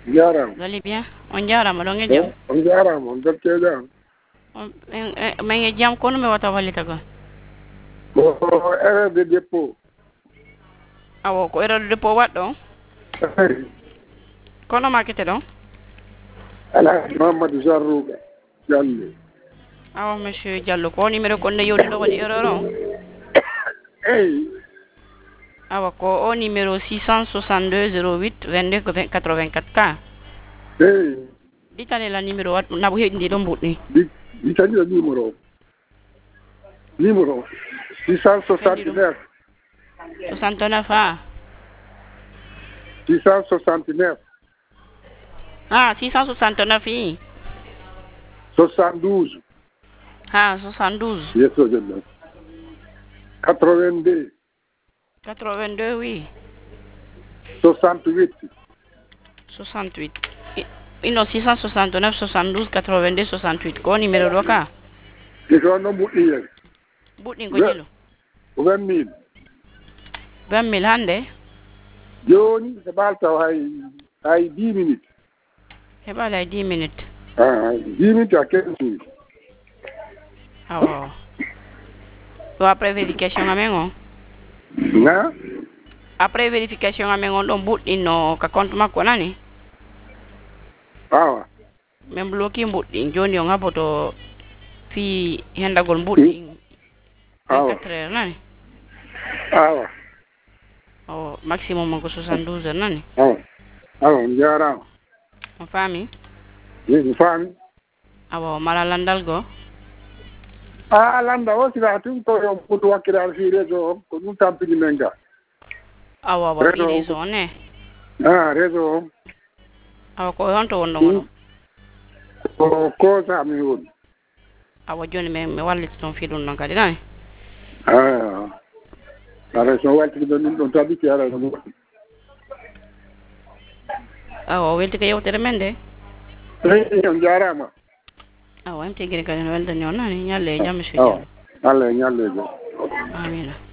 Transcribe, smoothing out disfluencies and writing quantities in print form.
Jaram. Vous allez bien? On jarama ɗo nge jam. On jaram on dokke jam. Men nge jam kono mi wata wallita gon. Ko erreur de dépôt. Awo ko erreur de dépôt waɗɗo. Kono makete ɗon? Ala Mamadou Jarrouga Diallo. Awo monsieur Diallo ko numéro kon ne yodi ɗo waɗi erreur on? Eyi. Awa ko o numéro 662 08 22 84 ka. Eyi. Ditane la numéro wat nabu heɗi ɗo mbuɗni. Ditani la numéro. Numéro 669. 69 ha. 669. Ah 669 yi. 72. Ah 72. Yes, je 82. 82 oui. 68. 68. Ino 669 72 82 68 ko numéro ɗo ka? Iko no mbuɗɗi yen. Mbuɗɗi ko jelo? 20 000. 20 000 hande? Joni e baltaw hay 10 minutes. Heɓala 10 minutes. 10 minutes à 15 minutes. Awo. To après vérification amen on? Na? Après vérification amen on ɗon mbuɗɗinno ka compte makko nani? Awa. Min bloki mbuɗɗin joni on haɓoto fi hendagol mbuɗɗin 24 heures nani? Awa. O maximum on ko 72 heures nani? Awa on jarama. On faami? Mi faami. Awa mala landal go? Landa o sila tun ko yo putu wakkilal fi réseau o ko ɗum tampini men ga. Awa wa fi réseau on ne? Réseau o. Awa ko honto wonno ngono? Ko sami woni. Awa joni mi wallita toon fi ɗum noon kadi nani? Ara so waltiki ɗon ɗum ɗon tabiti ara no goɗɗi. Awa o welti ko yewtere men de? On jarama. Awa mi tigui kadi no weldani on nani ñalle e jaam monsieur Diallo. Allah e ñalle e jam. Amina.